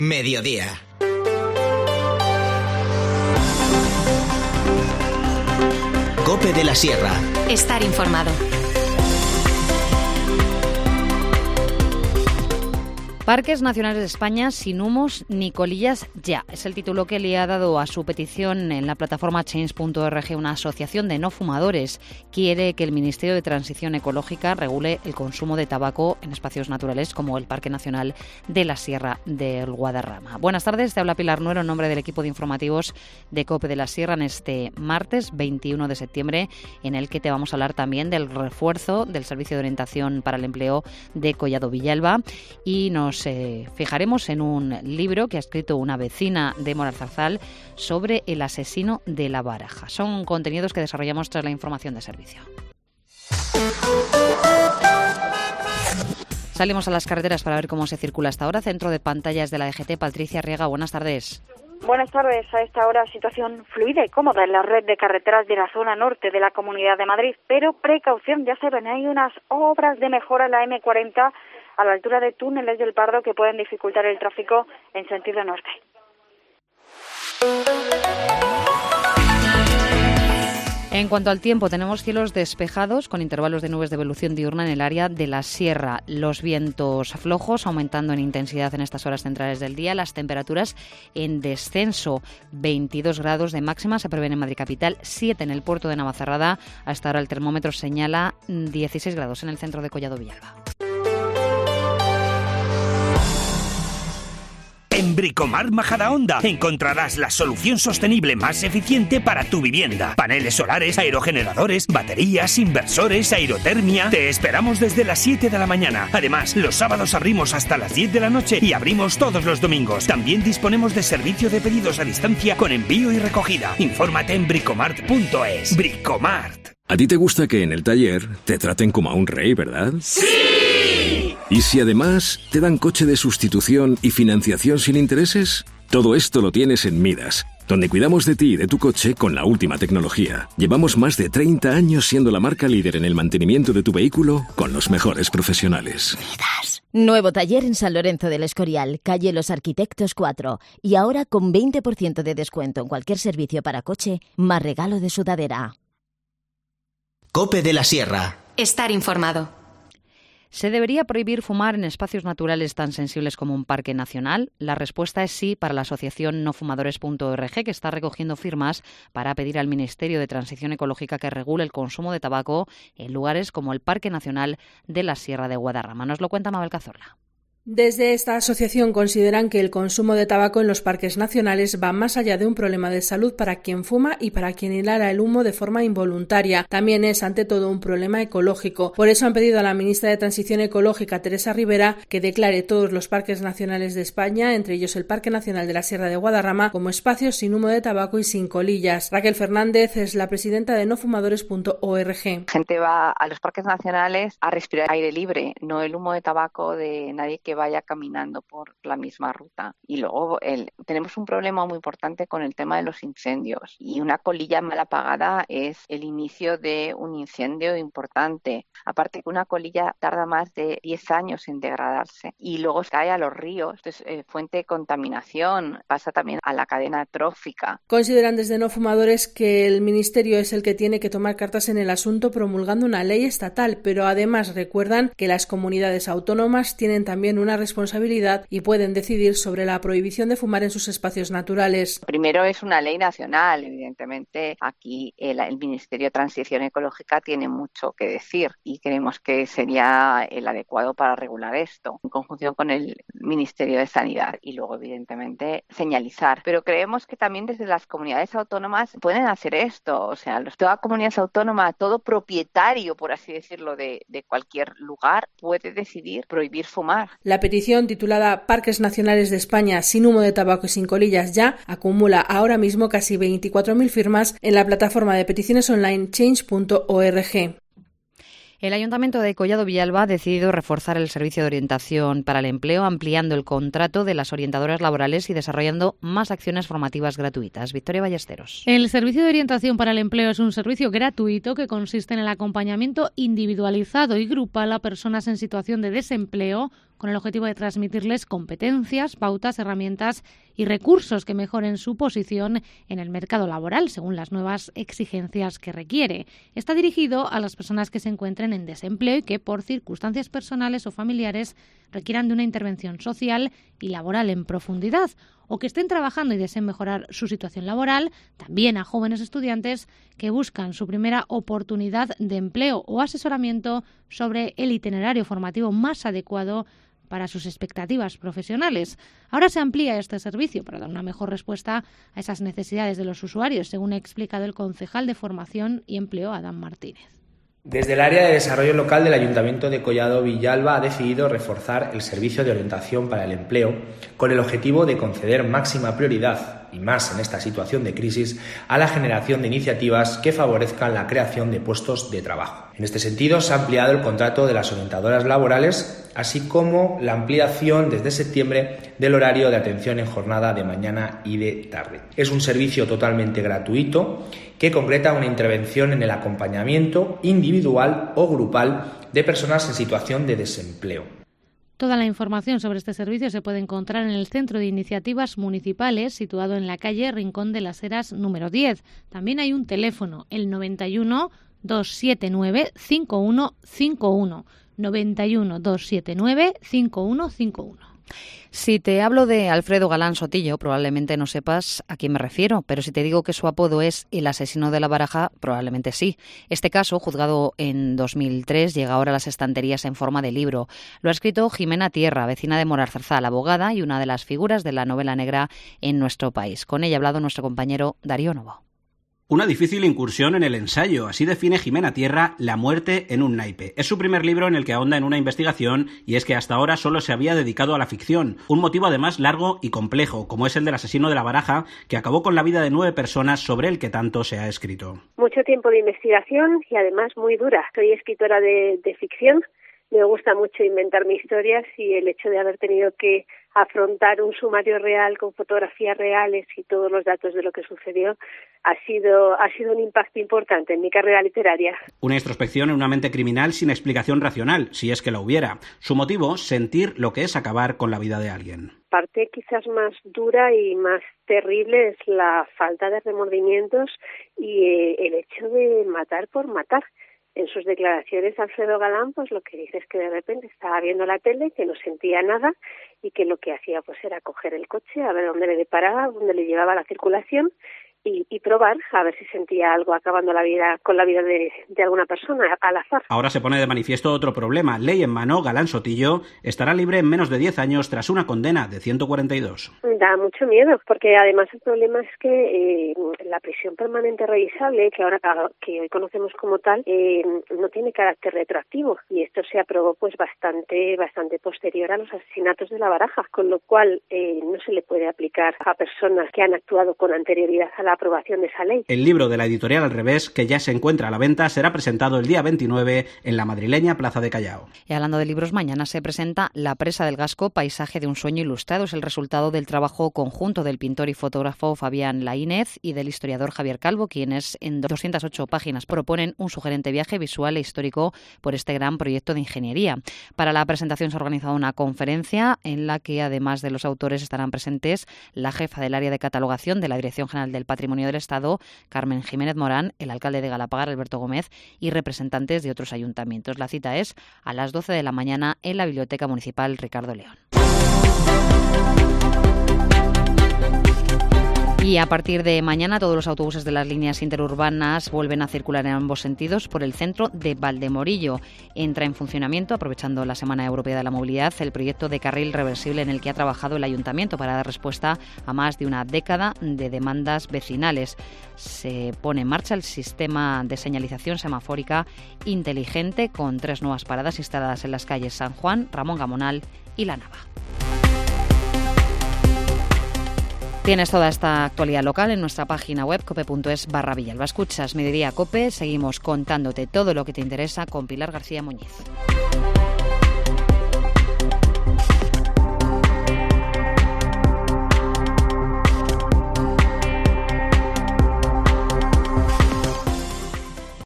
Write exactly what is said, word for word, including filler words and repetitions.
Mediodía. COPE de la Sierra. Estar informado. Parques Nacionales de España sin humos ni colillas ya. Es el título que le ha dado a su petición en la plataforma change punto org una asociación de no fumadores. Quiere que el Ministerio de Transición Ecológica regule el consumo de tabaco en espacios naturales como el Parque Nacional de la Sierra del Guadarrama. Buenas tardes, te habla Pilar Nuero en nombre del equipo de informativos de COPE de la Sierra en este martes veintiuno de septiembre, en el que te vamos a hablar también del refuerzo del Servicio de Orientación para el Empleo de Collado Villalba y nos Nos eh, fijaremos en un libro que ha escrito una vecina de Moralzarzal sobre el asesino de la Baraja. Son contenidos que desarrollamos tras la información de servicio. Salimos a las carreteras para ver cómo se circula hasta ahora. Centro de pantallas de la D G T, Patricia Riega, buenas tardes. Buenas tardes. A esta hora situación fluida y cómoda en la red de carreteras de la zona norte de la Comunidad de Madrid, pero precaución, ya saben, hay unas obras de mejora en la eme cuarenta a la altura de túneles del Pardo que pueden dificultar el tráfico en sentido norte. En cuanto al tiempo, tenemos cielos despejados con intervalos de nubes de evolución diurna en el área de la sierra. Los vientos flojos aumentando en intensidad en estas horas centrales del día. Las temperaturas en descenso. veintidós grados de máxima se prevén en Madrid capital, siete en el puerto de Navacerrada. Hasta ahora el termómetro señala dieciséis grados en el centro de Collado Villalba. En Bricomart Majadahonda encontrarás la solución sostenible más eficiente para tu vivienda. Paneles solares, aerogeneradores, baterías, inversores, aerotermia. Te esperamos desde las siete de la mañana. Además, los sábados abrimos hasta las diez de la noche y abrimos todos los domingos. También disponemos de servicio de pedidos a distancia con envío y recogida. Infórmate en bricomart punto es. Bricomart. ¿A ti te gusta que en el taller te traten como a un rey, verdad? ¡Sí! ¿Y si además te dan coche de sustitución y financiación sin intereses? Todo esto lo tienes en Midas, donde cuidamos de ti y de tu coche con la última tecnología. Llevamos más de treinta años siendo la marca líder en el mantenimiento de tu vehículo con los mejores profesionales. Midas. Nuevo taller en San Lorenzo del Escorial, calle Los Arquitectos cuatro. Y ahora con veinte por ciento de descuento en cualquier servicio para coche, más regalo de sudadera. COPE de la Sierra. Estar informado. ¿Se debería prohibir fumar en espacios naturales tan sensibles como un parque nacional? La respuesta es sí para la asociación no fumadores punto org, que está recogiendo firmas para pedir al Ministerio de Transición Ecológica que regule el consumo de tabaco en lugares como el Parque Nacional de la Sierra de Guadarrama. Nos lo cuenta Mabel Cazorla. Desde esta asociación consideran que el consumo de tabaco en los parques nacionales va más allá de un problema de salud para quien fuma y para quien inhala el humo de forma involuntaria. También es, ante todo, un problema ecológico. Por eso han pedido a la ministra de Transición Ecológica, Teresa Rivera, que declare todos los parques nacionales de España, entre ellos el Parque Nacional de la Sierra de Guadarrama, como espacios sin humo de tabaco y sin colillas. Raquel Fernández es la presidenta de no fumadores punto org. La gente va a los parques nacionales a respirar aire libre, no el humo de tabaco de nadie que vaya caminando por la misma ruta. Y luego el, tenemos un problema muy importante con el tema de los incendios, y una colilla mal apagada es el inicio de un incendio importante. Aparte que una colilla tarda más de diez años en degradarse y luego cae a los ríos, entonces, eh, fuente de contaminación, pasa también a la cadena trófica. Consideran desde no fumadores que el Ministerio es el que tiene que tomar cartas en el asunto promulgando una ley estatal, pero además recuerdan que las comunidades autónomas tienen también una responsabilidad y pueden decidir sobre la prohibición de fumar en sus espacios naturales. Primero es una ley nacional, evidentemente aquí el, el Ministerio de Transición Ecológica tiene mucho que decir y creemos que sería el adecuado para regular esto en conjunción con el Ministerio de Sanidad y luego evidentemente señalizar. Pero creemos que también desde las comunidades autónomas pueden hacer esto, o sea, toda comunidad autónoma, todo propietario, por así decirlo, de, de cualquier lugar puede decidir prohibir fumar. La petición, titulada Parques Nacionales de España sin humo de tabaco y sin colillas ya, acumula ahora mismo casi veinticuatro mil firmas en la plataforma de peticiones online change punto org. El Ayuntamiento de Collado Villalba ha decidido reforzar el servicio de orientación para el empleo, ampliando el contrato de las orientadoras laborales y desarrollando más acciones formativas gratuitas. Victoria Ballesteros. El servicio de orientación para el empleo es un servicio gratuito que consiste en el acompañamiento individualizado y grupal a personas en situación de desempleo con el objetivo de transmitirles competencias, pautas, herramientas y recursos que mejoren su posición en el mercado laboral según las nuevas exigencias que requiere. Está dirigido a las personas que se encuentren en desempleo y que por circunstancias personales o familiares requieran de una intervención social y laboral en profundidad, o que estén trabajando y deseen mejorar su situación laboral, también a jóvenes estudiantes que buscan su primera oportunidad de empleo o asesoramiento sobre el itinerario formativo más adecuado para sus expectativas profesionales. Ahora se amplía este servicio para dar una mejor respuesta a esas necesidades de los usuarios, según ha explicado el concejal de Formación y Empleo, Adán Martínez. Desde el área de desarrollo local del Ayuntamiento de Collado Villalba ha decidido reforzar el servicio de orientación para el empleo con el objetivo de conceder máxima prioridad, y más en esta situación de crisis, a la generación de iniciativas que favorezcan la creación de puestos de trabajo. En este sentido, se ha ampliado el contrato de las orientadoras laborales, así como la ampliación desde septiembre del horario de atención en jornada de mañana y de tarde. Es un servicio totalmente gratuito que concreta una intervención en el acompañamiento individual o grupal de personas en situación de desempleo. Toda la información sobre este servicio se puede encontrar en el Centro de Iniciativas Municipales, situado en la calle Rincón de las Heras número diez. También hay un teléfono, el noventa y uno, doscientos setenta y nueve, cincuenta y uno cincuenta y uno. noventa y uno, doscientos setenta y nueve, cincuenta y uno cincuenta y uno. Si te hablo de Alfredo Galán Sotillo, probablemente no sepas a quién me refiero, pero si te digo que su apodo es el asesino de la Baraja, probablemente sí. Este caso, juzgado en dos mil tres, llega ahora a las estanterías en forma de libro. Lo ha escrito Jimena Tierra, vecina de Morarzarzal, abogada y una de las figuras de la novela negra en nuestro país. Con ella ha hablado nuestro compañero Darío Novo. Una difícil incursión en el ensayo, así define Jimena Tierra La muerte en un naipe. Es su primer libro en el que ahonda en una investigación, y es que hasta ahora solo se había dedicado a la ficción, un motivo además largo y complejo, como es el del asesino de la Baraja, que acabó con la vida de nueve personas sobre el que tanto se ha escrito. Mucho tiempo de investigación y además muy dura. Soy escritora de, de ficción, me gusta mucho inventarme historias, y el hecho de haber tenido que afrontar un sumario real con fotografías reales y todos los datos de lo que sucedió ha sido ha sido un impacto importante en mi carrera literaria. Una introspección en una mente criminal sin explicación racional, si es que la hubiera. Su motivo, sentir lo que es acabar con la vida de alguien. La parte quizás más dura y más terrible es la falta de remordimientos y eh, el hecho de matar por matar. En sus declaraciones, Alfredo Galán, pues lo que dice es que de repente estaba viendo la tele, que no sentía nada y que lo que hacía pues era coger el coche, a ver dónde le deparaba, dónde le llevaba la circulación y, y probar a ver si sentía algo acabando la vida con la vida de, de alguna persona al azar. Ahora se pone de manifiesto otro problema. Ley en mano, Galán Sotillo estará libre en menos de diez años tras una condena de ciento cuarenta y dos. Da mucho miedo, porque además el problema es que eh, la prisión permanente revisable, que ahora que hoy conocemos como tal, eh, no tiene carácter retroactivo, y esto se aprobó pues bastante bastante posterior a los asesinatos de la Baraja, con lo cual eh, no se le puede aplicar a personas que han actuado con anterioridad a la aprobación de esa ley. El libro de la editorial Al Revés, que ya se encuentra a la venta, será presentado el día veintinueve en la madrileña Plaza de Callao. Y hablando de libros, mañana se presenta La presa del Gasco, paisaje de un sueño ilustrado. Es el resultado del trabajo conjunto del pintor y fotógrafo Fabián Laínez y del historiador Javier Calvo, quienes en doscientas ocho páginas proponen un sugerente viaje visual e histórico por este gran proyecto de ingeniería. Para la presentación se ha organizado una conferencia en la que, además de los autores, estarán presentes la jefa del área de catalogación de la Dirección General del Patrimonio del Estado, Carmen Jiménez Morán, el alcalde de Galapagar, Alberto Gómez, y representantes de otros ayuntamientos. La cita es a las doce de la mañana en la Biblioteca Municipal Ricardo León. Y a partir de mañana todos los autobuses de las líneas interurbanas vuelven a circular en ambos sentidos por el centro de Valdemorillo. Entra en funcionamiento, aprovechando la Semana Europea de la Movilidad, el proyecto de carril reversible en el que ha trabajado el Ayuntamiento para dar respuesta a más de una década de demandas vecinales. Se pone en marcha el sistema de señalización semafórica inteligente con tres nuevas paradas instaladas en las calles San Juan, Ramón Gamonal y La Nava. Tienes toda esta actualidad local en nuestra página web cope punto es barra Villalba. Escuchas Mediodía Cope, seguimos contándote todo lo que te interesa con Pilar García Muñiz.